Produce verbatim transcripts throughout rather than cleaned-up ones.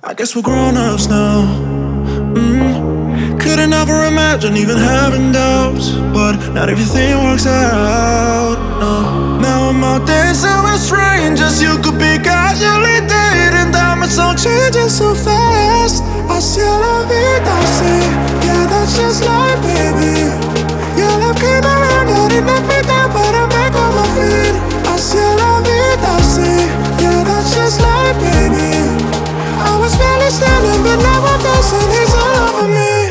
I guess we're grown-ups now. mm. Couldn't ever imagine even having doubts, but not everything works out, no. Now I'm out dancing with strangers. You could be casually dating them. It's all changing so fast. I see la vida, see. Yeah, that's just life, baby. Your love came around, and it knocked me down, but I'm back on my feet. I see la vida, see. Yeah, that's just life, baby. I was barely standing, but now I'm dancing. He's all over me.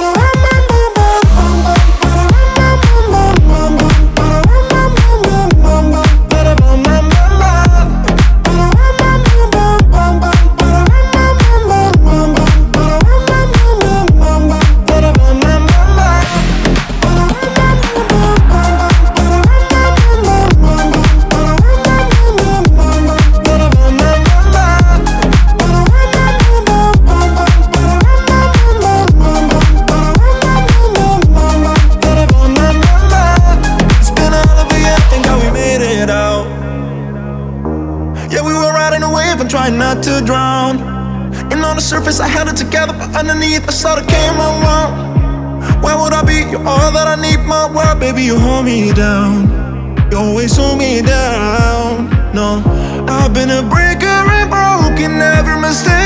Trying not to drown. And on the surface I held it together, but underneath I saw the came around. Where would I be? You're all that I need, my world, baby. You hold me down. You always hold me down. No, I've been a breaker and broken every mistake